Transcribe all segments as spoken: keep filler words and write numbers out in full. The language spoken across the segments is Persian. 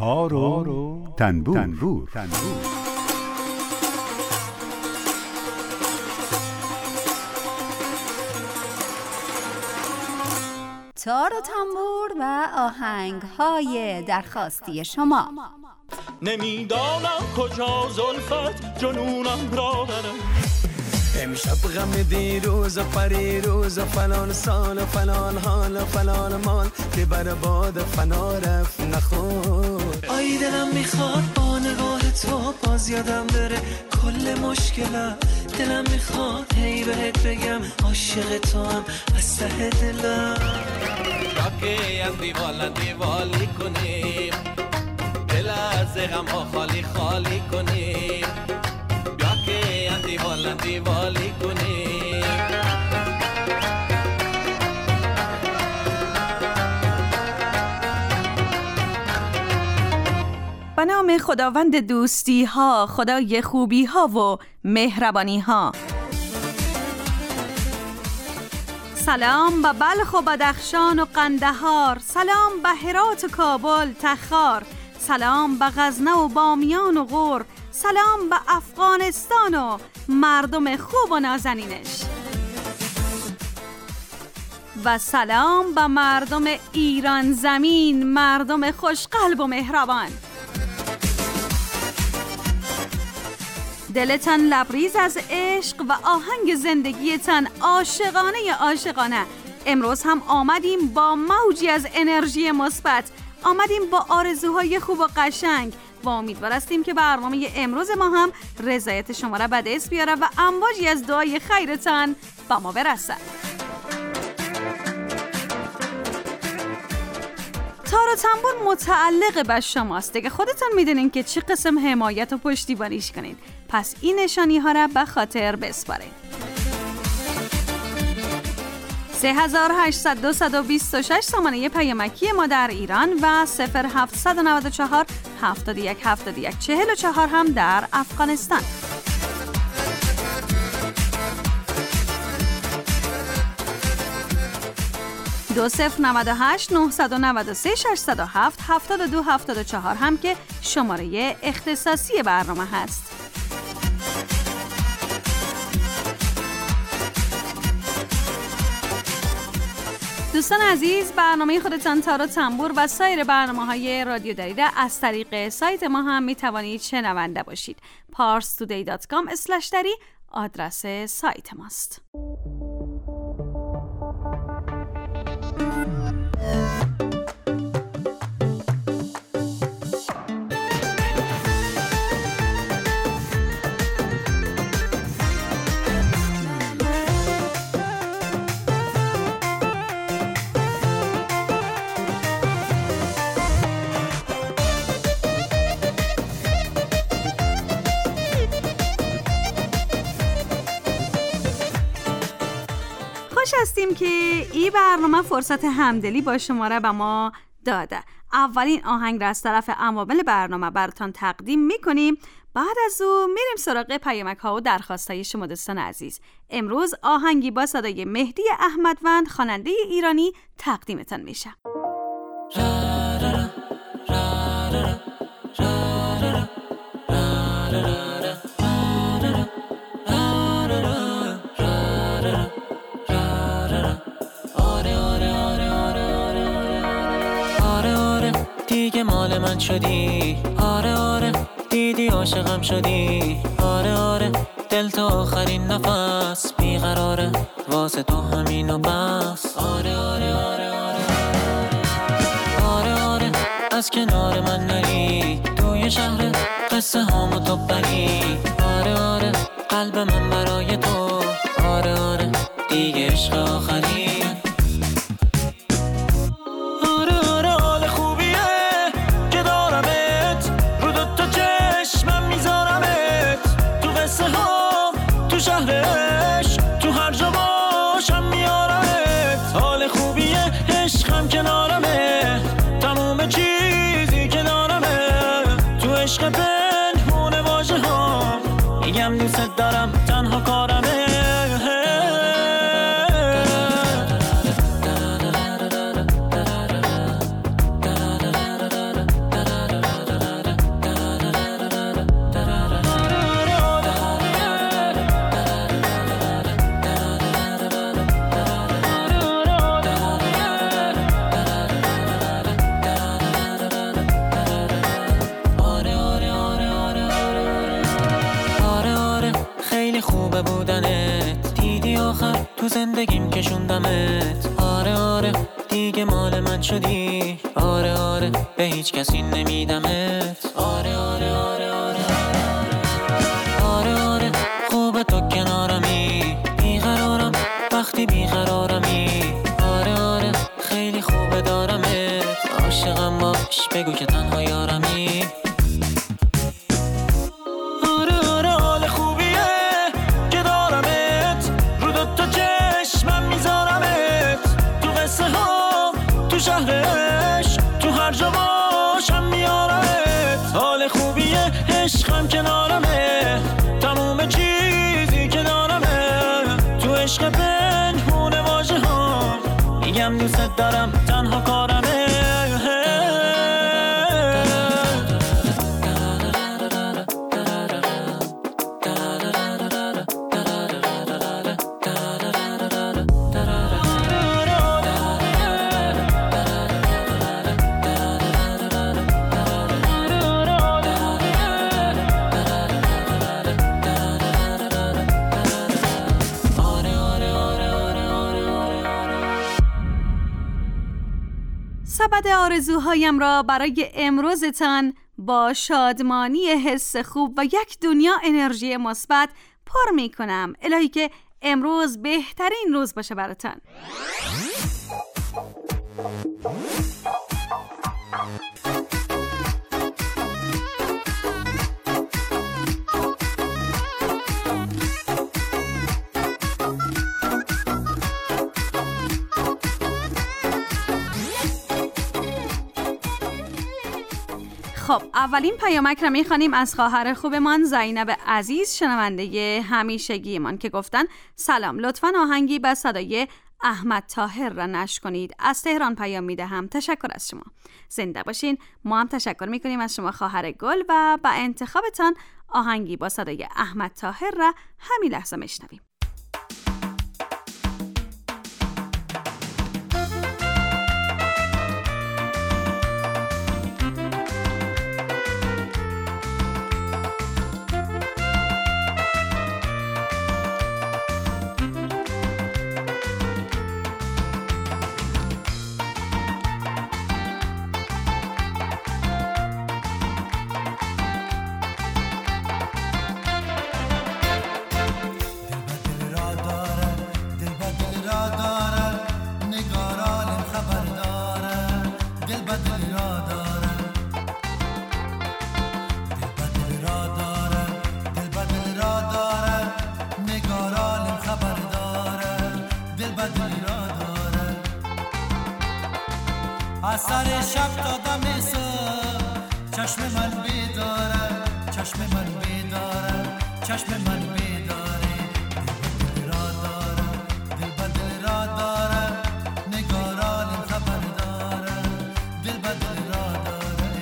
تار و تنبور, تنبور. تنبور. تار و تنبور و آهنگ‌های درخواستی شما. نمیدانم کجا زلفت جنونم را برم، امشب غم دیروز و پریروز و فلان سال و فلان حال و فلان مال که بر باد فنا رفت نخور. آی دلم میخواد با نگاه تو باز یادم بره کل مشکلم، دلم میخواد هی بهت بگم عاشق تو هم از ته دلم. راکه از دیوال دیوالی کنیم، دل از غم ها خالی خالی کنیم، بیا که از دیوال دیوالی کنیم. به نام خداوند دوستی ها، خدای خوبی ها و مهربانی ها. سلام به بلخ و بدخشان و قندهار، سلام به هرات و کابل تخار، سلام به غزنه و بامیان و غور، سلام به افغانستان و مردم خوب و نازنینش، و سلام به مردم ایران زمین، مردم خوشقلب و مهربان. دلتان لبریز از عشق و آهنگ زندگیتان عاشقانه عاشقانه. امروز هم آمدیم با موجی از انرژی مثبت، آمدیم با آرزوهای خوب و قشنگ و امیدوار هستیم که برنامه امروز ما هم رضایت شما را به دست بیاره و امواجی از دعای خیرتان با ما برسد. تار و تنبور متعلق به شماست دیگه، خودتان میدونین که چه قسم حمایت و پشتیبانیش کنین، پس این نشانی ها را به خاطر بسپارین. سه هزار و هشتصد دویست و بیست و شش سامانه پیامکی ما در ایران و صفر هفتصد و نود و چهار هفتاد و یک هفتاد و یک چهل و چهار هم در افغانستان. دو صفر نود و هشت نهصد و نود و سه ششصد و هفت هفتاد و دو هفتاد و چهار هم که شماره اختصاصی برنامه هست. دوستان عزیز، برنامه خودتان تار و تنبور و سایر برنامه‌های رادیو دریده از طریق سایت ما هم میتوانید شنونده باشید. پارس تودی دات کام اسلش دری آدرس سایت ماست. خوش هستیم که این برنامه فرصت همدلی با شما را به ما داده. اولین آهنگ را از طرف عوامل برنامه براتان تقدیم میکنیم، بعد از او میریم سراغ پیامک ها و درخواست های شما دوستان عزیز. امروز آهنگی با صدای مهدی احمدوند، خواننده ایرانی، تقدیمتان میشه. دیگه مال من شدی، آره آره دیدی عاشقم شدی، آره آره دل تا آخرین نفس بیقراره واسه تو همین و بس، آره آره آره آره آره آره از کنار من نری توی شهر قصه هامو تو بری، آره آره قلب من برای تو، آره آره دیگه عشق آخری. شهرش تو هر جا باشم میارمت، حال خوبیه عشقم کنارمه، تموم چیزی که دارمه تو عشق پنهونه واژه ها، میگم دوست دارم تنها کارمه. آخر تو زندگیم کشوندمت. آره آره دیگه مال من شدی. آره آره به هیچ کسی نمیدمت. آره آره آره آره آره آره خوبه تو کنارمی. بیقرارم وقتی بیقرارمی. آره آره خیلی خوبه دارمت. عاشقم باش بگو که تنها یارمی. شهرش تو هر جا باشم میارمت. حال خوبیه عشقم کنارمه. تموم چیزی که دارمه تو عشق پنهون واژه ها. میگم دوست دارم تنها کارمه. سبد آرزوهایم را برای امروزتان با شادمانی حس خوب و یک دنیا انرژی مثبت پر می کنم. الهی که امروز بهترین روز باشه براتان. خب اولین پیامک را میخوانیم از خواهر خوبمان زینب عزیز، شنونده همیشگیمان، که گفتن سلام، لطفاً آهنگی به صدای احمد طاهر را نشر کنید. از تهران پیام میدهم. تشکر از شما. زنده باشین. ما هم تشکر میکنیم از شما خواهر گل و با انتخابتان آهنگی با صدای احمد طاهر را همین لحظه میشنویم. از سر شب تا دم صبح چشم من بیداره، چشم من بیداره، چشم من بیداره. دل را داره، دل به دل را داره، نگارانم خبر داره، دل به دل را داره.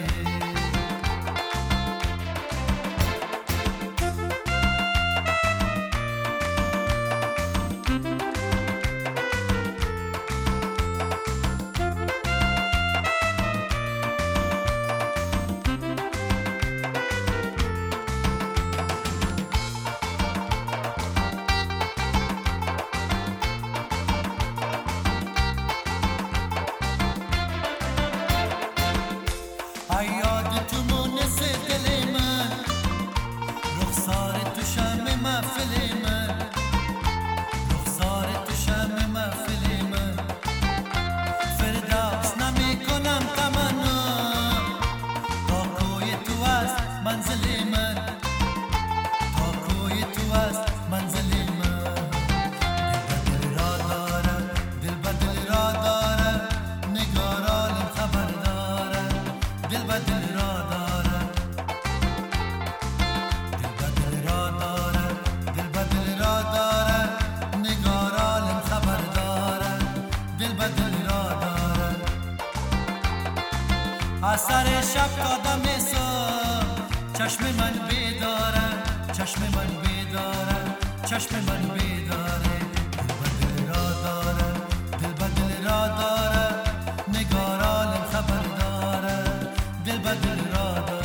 از سر شب تا دم صبح چشم من بیداره، چشم من بیداره، چشم من بیداره. دل به دل را داره، دل به دل را داره، نگارانم خبر داره، دل به دل را داره.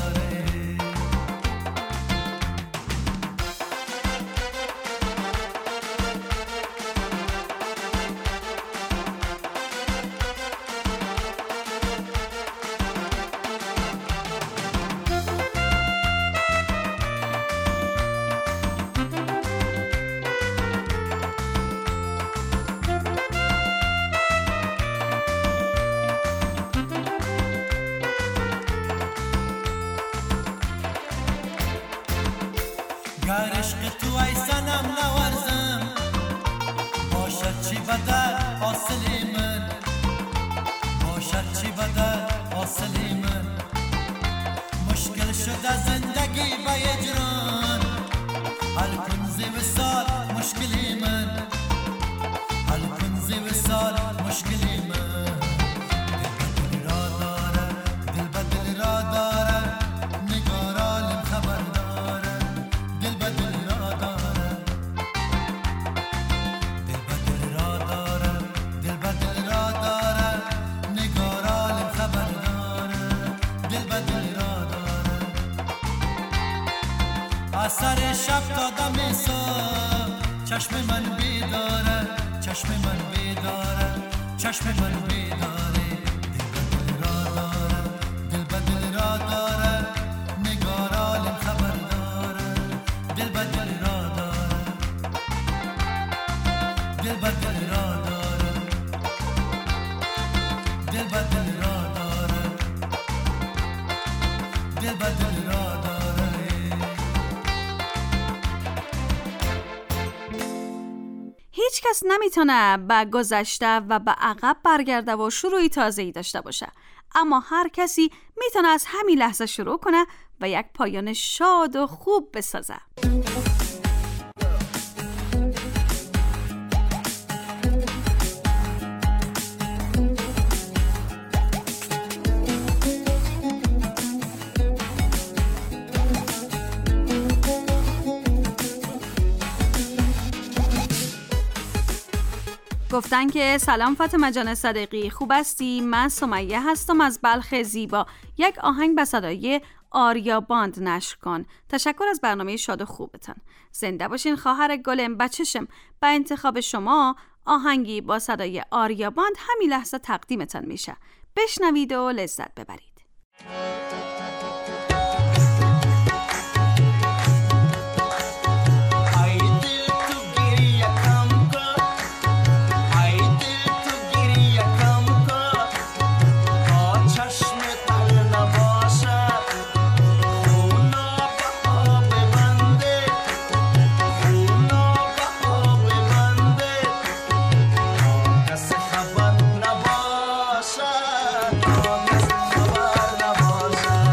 عشق تو ای سنم نورزم باشد چی بده حاصل من باشد چی بده حاصل من مشکل شده زندگی با اجران حل کن زی وصال مشکلی من حل کن زی وصال مشکلی من دل را داره دل به دل را داره نگار عالم خبر داره دل به دل را داره دل به دل را داره دل به دل را داره نگار عالم خبر داره دل به دل را داره اثر شب تا دم صبح چشم من بیداره چشم من بیداره چشم من بیداره دل به دل را داره دل به دل را داره نگار عالم خبر داره دل به دل را داره دل به دل را داره دل به دل را داره دل به دل را داره هیچ کس نمیتونه به گذشته و به عقب برگرده و شروعی تازه‌ای داشته باشه، اما هر کسی میتونه از همین لحظه شروع کنه و یک پایان شاد و خوب بسازه. گفتن که سلام فاطمه جان صدیقی، خوب هستی؟ من سمیه هستم از بلخ زیبا. یک آهنگ به صدای آریا باند نشر کن. تشکر از برنامه شاد و خوبتان. زنده باشین خواهر گلم بچشم. به انتخاب شما آهنگی با صدای آریا باند همین لحظه تقدیمتان میشه. بشنوید و لذت ببرید. خبر نباشد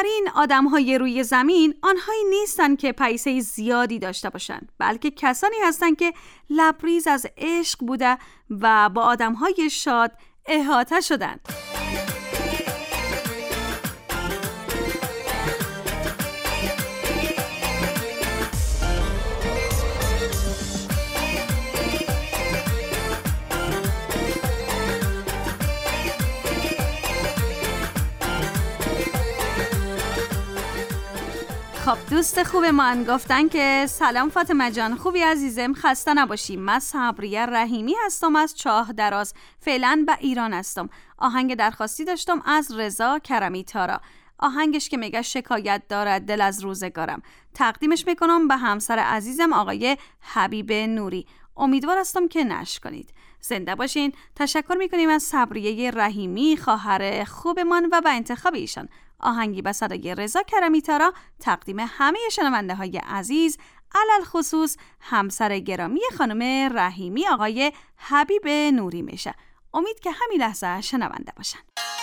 بنابراین آدم‌های روی زمین آنهایی نیستند که پیسه زیادی داشته باشند، بلکه کسانی هستند که لبریز از عشق بوده و با آدم‌های شاد احاطه شدند. خب دوست خوب من گفتن که سلام فاطمه جان، خوبی عزیزم، خسته نباشی. من صبریه رحیمی هستم از چاه دراز، فعلا به ایران هستم. آهنگ درخواستی داشتم از رضا کرمی تارا، آهنگش که میگه شکایت دارد دل از روزگارم. تقدیمش میکنم به همسر عزیزم آقای حبیب نوری. امیدوار هستم که نشکنید. زنده باشین. تشکر میکنیم از صبریه رحیمی خواهر خوبمان و به انتخاب ایشان. آهنگی به صدای رضا کرمی تارا تقدیم همه شنونده های عزیز، علل خصوص همسر گرامی خانم رحیمی آقای حبیب نوری میشه. امید که همین لحظه شنونده باشن.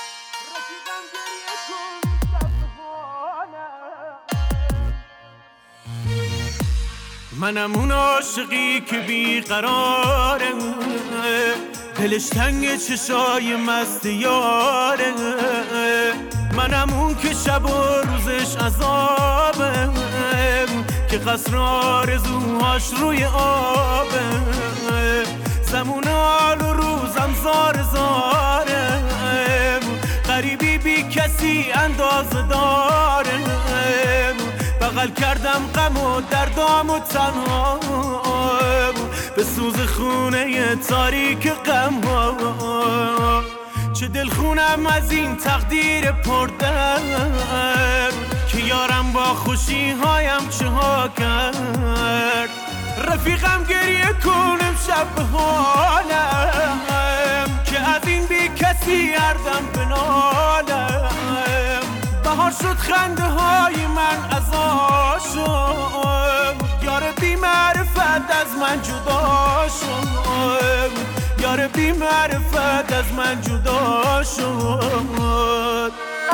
منم اون عاشقی که بیقراره، دلش تنگ چشای مست یاره. منم اون که شب و روزش عذابه، که قصر آرزوهاش روی آبه. زمون حال و روزم زار زاره، غریبی بی کسی اندازه داره. بغل کردم غم و دردام و تنها، به سوز خونه تاریک غم ها. چه دل خونم از این تقدیر پردر، که یارم با خوشی هایم چه ها کرد. رفیقم گریه کنم شب به حالم، که از این بی کسی هردم بنالم. بهار شد خنده های من ازاشم، یار بی معرفت از من جدا شد. یار بی معرفت از من جدا شد.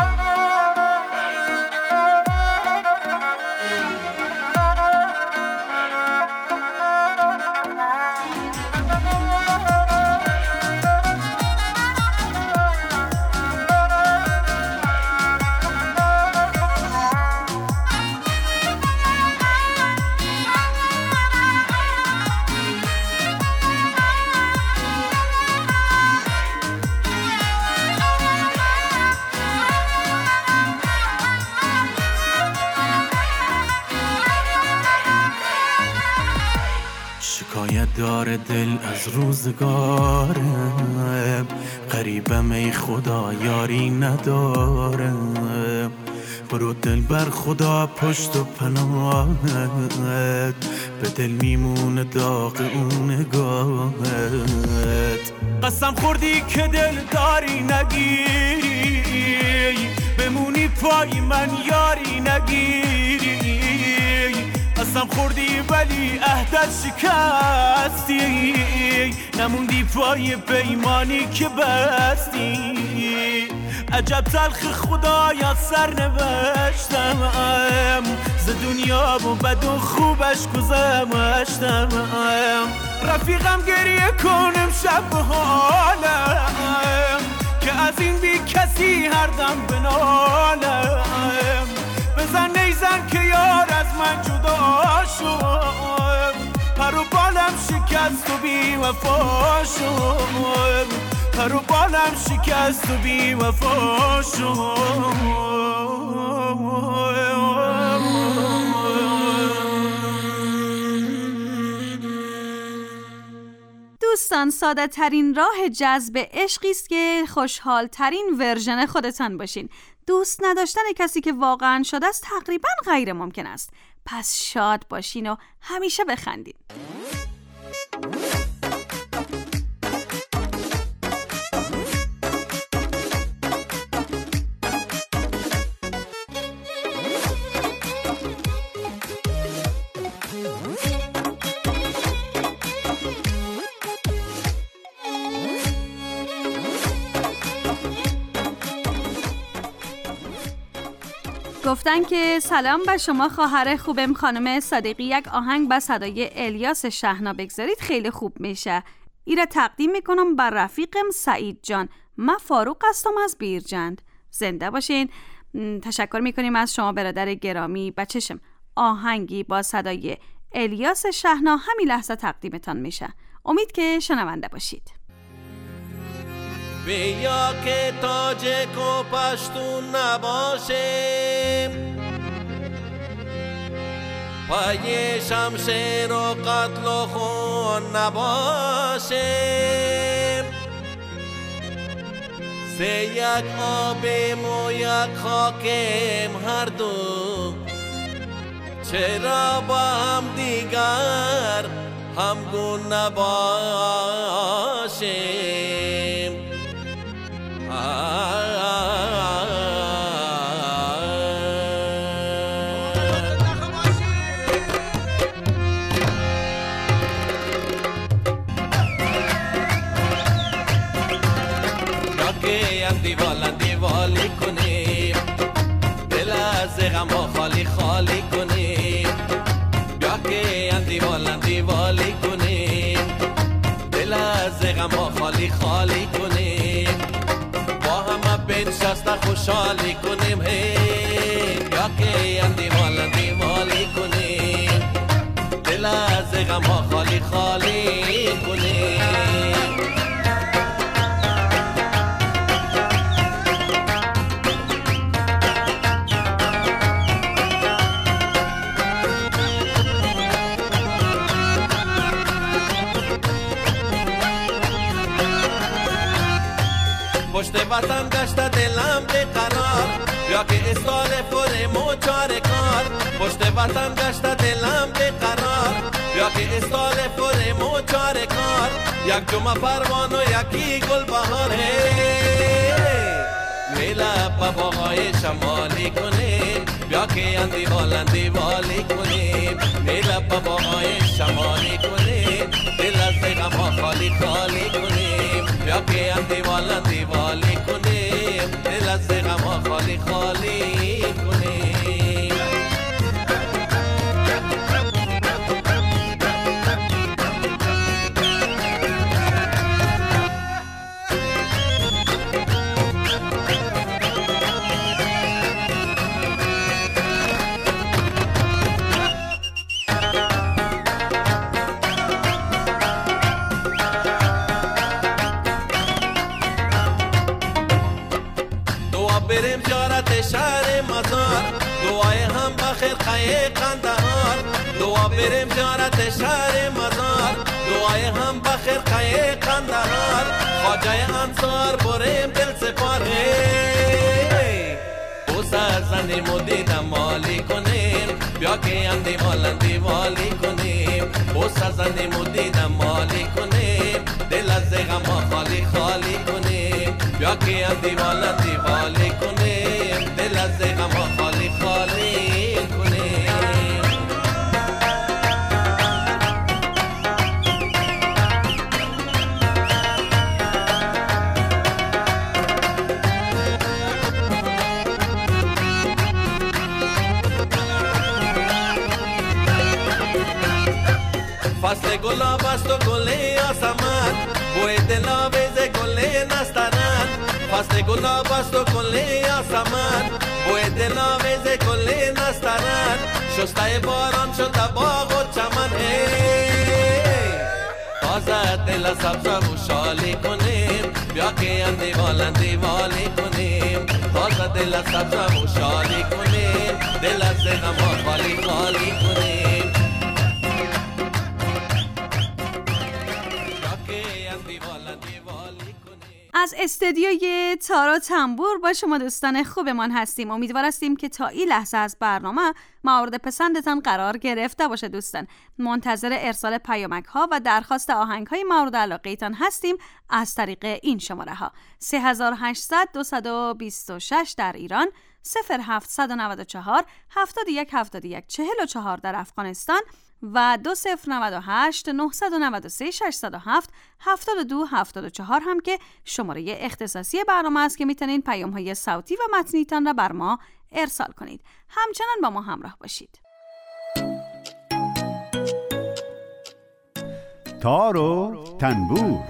شکایت داره دل از روزگارم، غریبم ای خدا یاری ندارم. برو دل بر خدا پشت و پناهت، به دل میمونه داغ اون نگاهت. قسم خوردی که دل داری نگیری، بمونی پای من یاری نگیری. قسم خوردی ولی عهدت شکستی، نموندی پای پیمانی که بستی. عجب تلخ خدایا سر نوشتم، ز دنیا و بد و خوبش گذشتم. رفیقم گریه کنم شب به حالم، که از این بی کسی هر دم بنالم. بزن نیزن که یار از من جدا شد، پر و بالم شکست و بی وفا شد. پر و بالم شکست و بی وفا شد. دوستان، ساده ترین راه جذب عشقی است که خوشحال ترین ورژن خودتان باشین. دوست نداشتن کسی که واقعا شده است تقریبا غیر ممکن است. پس شاد باشین و همیشه بخندین. گفتن که سلام به شما خواهر خوبم خانم صادقی، یک آهنگ با صدای الیاس شحنا بگذارید خیلی خوب میشه. ایره تقدیم میکنم بر رفیقم سعید جان. من فاروق هستم از بیرجند. زنده باشین. تشکر میکنیم از شما برادر گرامی. بچشم آهنگی با صدای الیاس شحنا همین لحظه تقدیمتان میشه. امید که شنونده باشید. بیا که تاجک و پشتون نباشه، پای شمشیر و قتل و خون نباشه، سه یک آبیم و یک خاکیم هر دو، چرا با هم دیگر همگون نباشیم؟ دیوالا دیوالی کنیم، دل از غم خالی خالی کنیم. بیا که دیوالا دیوالی کنیم، دل از غم خالی خالی کنیم. با هم بنشسته خوشحالی کنیم. هی بیا که دیوالا دیوالی کنیم، دل از غم خالی خالی کنیم. پشت وطن گشته دلم بیقرار، بیا که استال فور موچار کار. پشت وطن گشته دلم بیقرار، بیا که استال فور موچار کار. یک جمعه پروان و یکی گل بهاره، میله پا باغای شمالی کنیم. بیا که اندیوال اندیوالی کنیم، میله پا باغای شمالی کنیم. دل از غم خالی خالی کنیم. بیا که اندیوال اندیوالی کنیم، دل از غم خالی خالی کنیم. بریم زیارت شهر مزار، دعای هم بخیر خیه قندهار. دعا بریم زیارت شهر مزار، دعای هم بخیر خیه قندهار. خواجه انصار بریم دل سپار، بوس زنیم و دیدم مالی کنیم. بیا که اندیوال اندیوالی کنیم، بوس زنیم و دیدم مالی کنیم. دل از غم خالی خالی کنیم. بیا که اندیوال اندیوالی کنیم، دل از غم خالی خالی کنیم. فصل گلاب است و گل آسمان، بوی دلاویز گل نسترن. فصل گلاب است و گل آسمان، بوی دلاویز گل نسترن. شسته باران شده باغ و چمن، تازه دل سبز و شالی کنیم. بیا که اندیوال اندیوالی کنیم، تازه دل سبز و شالی کنیم. دل از غم خالی خالی کنیم. از استدیوی تارا تنبور با شما دوستان خوبمان هستیم. امیدوار هستیم که تا این لحظه از برنامه مورد پسندتان قرار گرفته باشه. دوستان منتظر ارسال پیامک ها و درخواست آهنگ های مورد علاقه تان هستیم از طریق این شماره ها: سه هزار و هشتصد دویست و بیست و شش در ایران، صفر هفتصد و نود و چهار هفتاد و یک هفتاد و یک چهل و چهار در افغانستان و دو صفر نود و هشت نه نه سه شش صفر هفت هفتاد و دو هفتاد و چهار هم که شماره اختصاصی برنامه است که میتونید پیام های صوتی و متنیتان را بر ما ارسال کنید. همچنان با ما همراه باشید. تار و تنبور.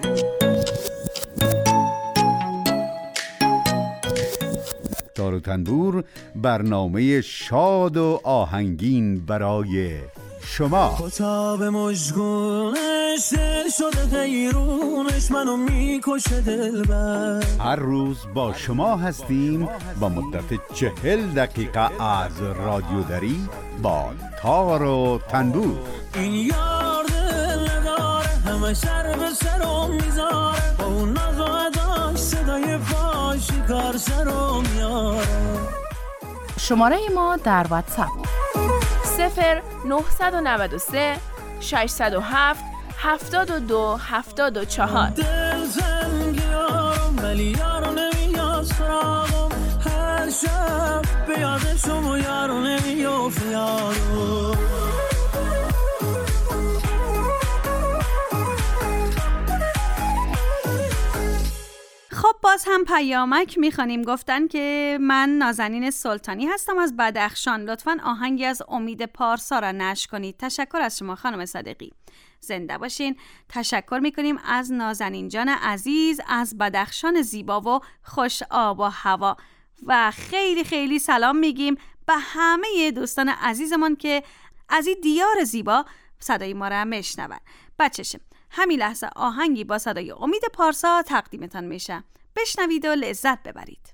تار و تنبور برنامه شاد و آهنگین برای شما. کتاب مشگونش دل شده غیرونش منو میکشه دلبر. هر روز با شما هستیم با مدت چهل دقیقه از رادیوداری با تار و تنبور. این یار دل نداره همه سر به سرم میذاره با اون ناز و اداش صدای پاشی کار سرم میاره. شماره ما در واتساپ صفر نه نه سه شش صفر هفت هفتاد و دو هفتاد و چهار. دل زنگیارم ولی یارو نمیاد سراغم، هر شب به یادشم و یارو نمیافت یارو. خب باز هم پیامک میخوانیم. گفتن که من نازنین سلطانی هستم از بدخشان، لطفاً آهنگی از امید پارسا را نشر کنید. تشکر از شما خانم صدیقی، زنده باشین. تشکر میکنیم از نازنین جان عزیز از بدخشان زیبا و خوش آب و هوا و خیلی خیلی سلام میگیم به همه دوستان عزیزمان که از این دیار زیبا صدای ما را میشنون. بچه‌شم همین لحظه آهنگی با صدای امید پارسا تقدیمتان میشه، بشنوید و لذت ببرید.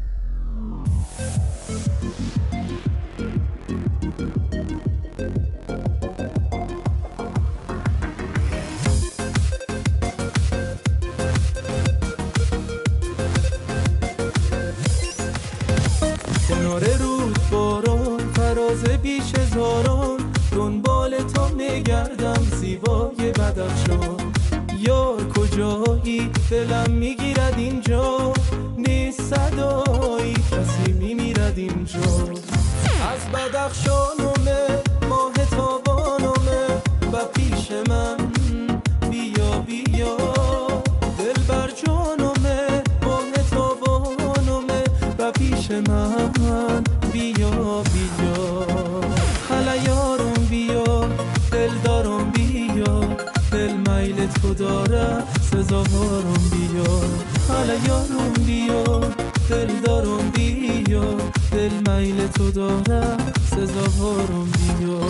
کنار رود باران فراز بیش هزاران، دنبال تو میگردم زیبای بدخشان. یار کجایی دلم میگیرد اینجا، نیست صدایی کسی میمیرد اینجا. از بدخشانمه ماه تابانمه و پیش من بیا بیا. دل بر جانمه ماه تابانمه و پیش من بیا بیا. حالا یارم بیا دل دارم بیا، دل میل تو داره سزاوارم بیا. حالا یارم بیا دل دارم بیا، دل میل تو داره سزاوارم بیا.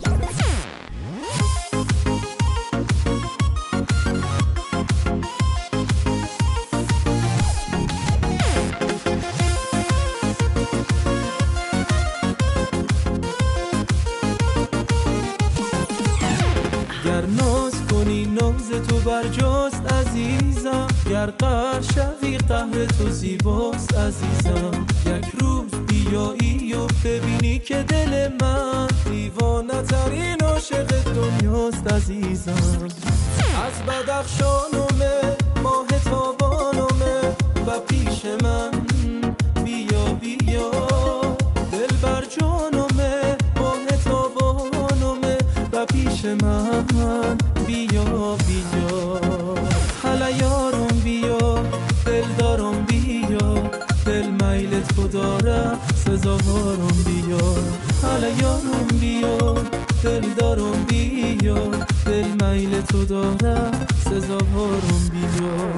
گر ناز کنی ناز تو برجاست عزیزم، گر قهر شوی قهر تو زیباست عزیزم. یک روز بیایی و ببینی که دل من دیوانه ترین عاشق دنیاست عزیزم. از بدخشانمه ماه تابانمه و پیش من بیا بیا. دل بر جانمه ماه تابانمه و پیش من بیا بیا. حالا یارم بیا دل دارم بیا، دل میل تو داره سزاوارم بیا. حالا یارم بیا دل دارم بیا، دل میل تو داره سزاوارم بیا.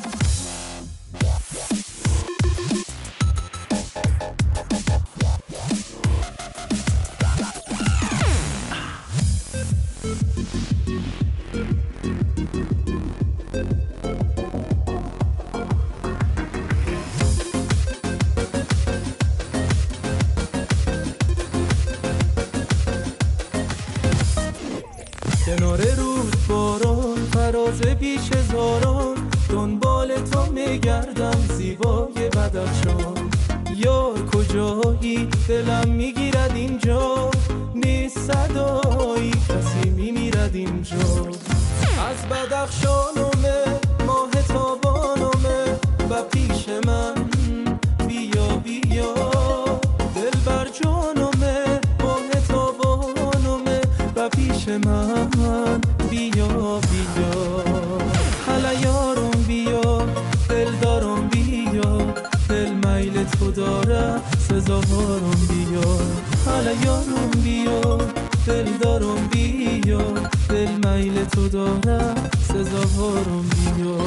کنار رود باران فراز بیش هزاران، دنبال تو میگردم زیبای بدخشان. یار کجایی دلم میگیرد اینجا، نیست صدایی کسی میمیرد اینجا. از بدخشانمه ماه تابانمه و پیش من بیا بیا. دل بر جانمه ماه تابانمه و پیش من من بیا بیا حالا یارم بیا دل دارم بیا دل میل تو داره سزاوارم بیا حالا یارم بیا دل دارم بیا دل میل تو داره سزاوارم بیا.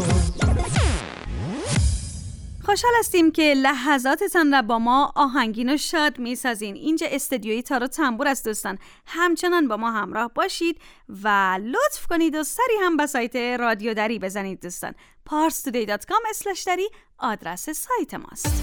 خوشحال هستیم که لحظاتتان را با ما آهنگین و شاد می سازین. اینجا استدیوی تارو تنبور است دوستان، همچنان با ما همراه باشید و لطف کنید و سری هم به سایت رادیو دری بزنید دوستان. پارس تودی دات کام اسلش دری آدرس سایت ماست.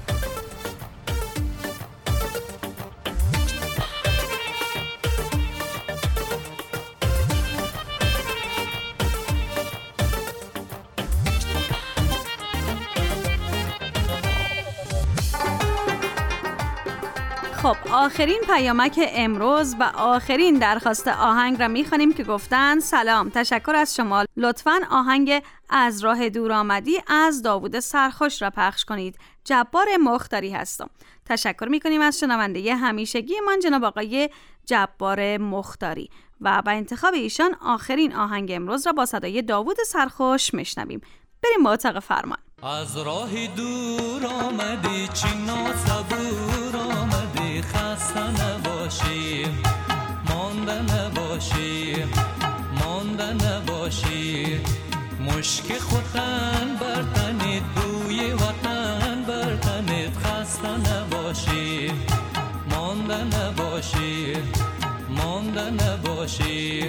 خب آخرین پیامک امروز و آخرین درخواست آهنگ را میخوانیم که گفتن سلام، تشکر از شما، لطفاً آهنگ از راه دور آمدی از داوود سرخوش را پخش کنید. جبار مختاری هستم. تشکر میکنیم از شنونده همیشگی من جناب آقای جبار مختاری و با انتخاب ایشان آخرین آهنگ امروز را با صدای داوود سرخوش میشنویم. بریم با اتاق فرمان. از راه دور آمدی چی ناصبور آمدی خسته نباشی مانده نباشی مانده نباشی مشک خوتن برتنید بوی وطن برتنید خسته نباشی مانده نباشی مانده نباشی.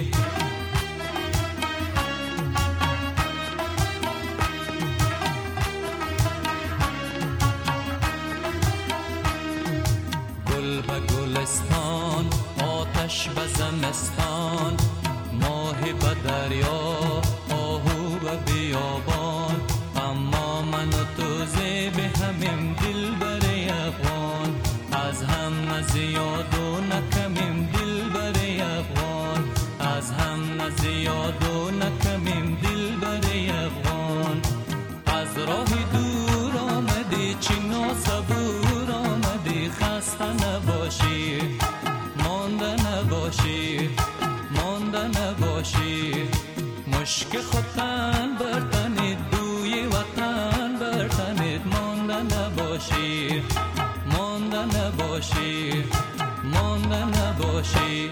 به گلستان آتش به زمستان ماه به دریا آهو به بیابان اما من و تو زیب همیم دل بر افغان از هم نزیاد و نکمیم دل بر افغان از هم نزیاد و نکمیم دل بر افغان. از راه دور آمدی چی ناصبور آمدی خسته نباشی مانده نباشی مانده نباشی مشک خوتن برتنید بوی وطن برتنید مانده نباشی مانده نباشی مانده نباشی.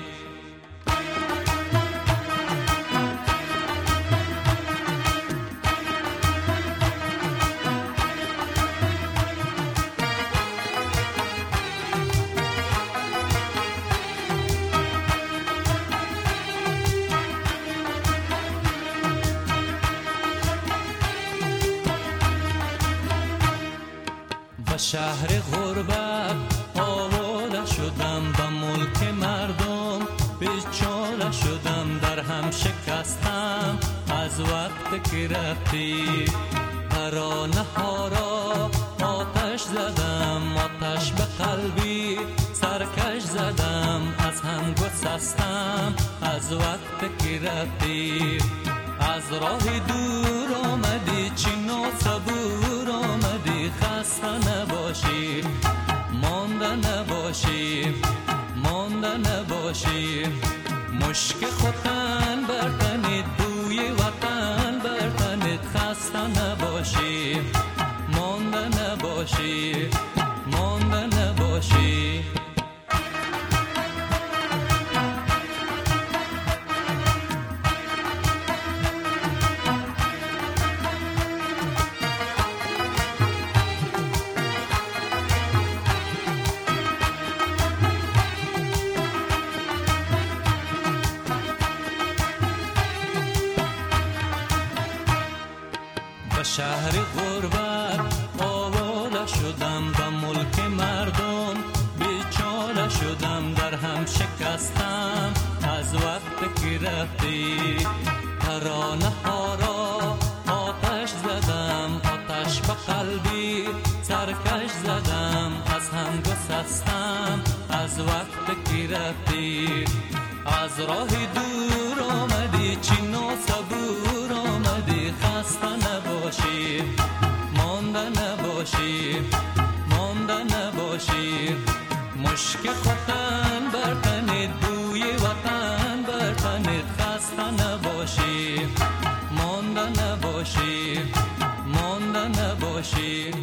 شهر غربت آواره شدم به ملک مردم بیچاره شدم در هم شکستم از وقت که رفتی ترانه ها را آتش زدم آتش به قلبی سرکش زدم از هم گسستم از وقت که رفتی. از راه دور آمدی چی ناصبور آمدی خسته نباشی مانده نباشی مانده نباشی مشک خوتن برتنید بوی وطن برتنید خسته نباشی مانده نباشی مانده نباشی. شهر غربت آواره شدم به ملک مردم بیچاره شدم در هم شکستم از وقت که رفتی ترانه ها را آتش زدم آتش به قلبی سرکش زدم از هم گسستم از وقت که رفتی. از راه دور آمدی چی ناصبور آمدی خسته نباشی مانده نباشی مانده نباشی مشک خوتن برتنید بوی وطن برتنید خسته خسته نباشی، مانده نباشی، مانده نباشی.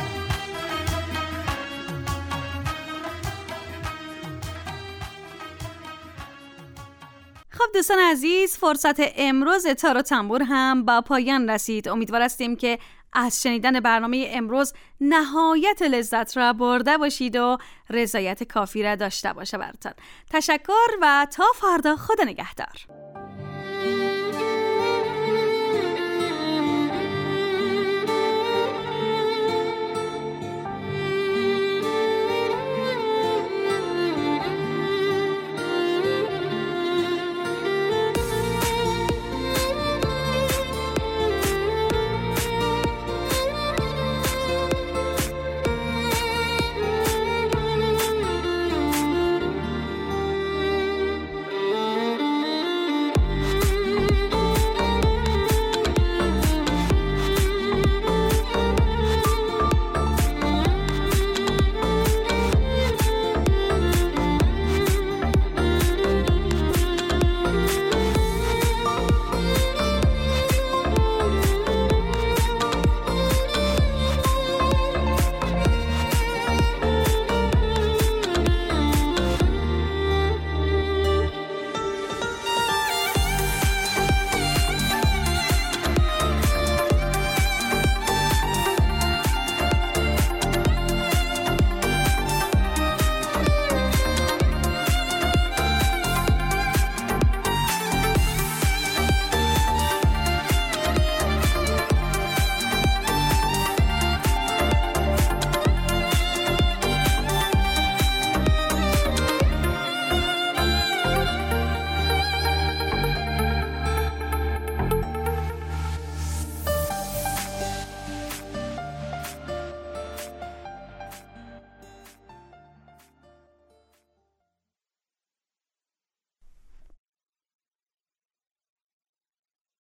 خب دوستان عزیز، فرصت امروز تار و تنبور هم با پایان رسید. امیدوار هستیم که از شنیدن برنامه امروز نهایت لذت را برده باشید و رضایت کافی را داشته باشه براتون. تشکر و تا فردا، خدا نگهدار.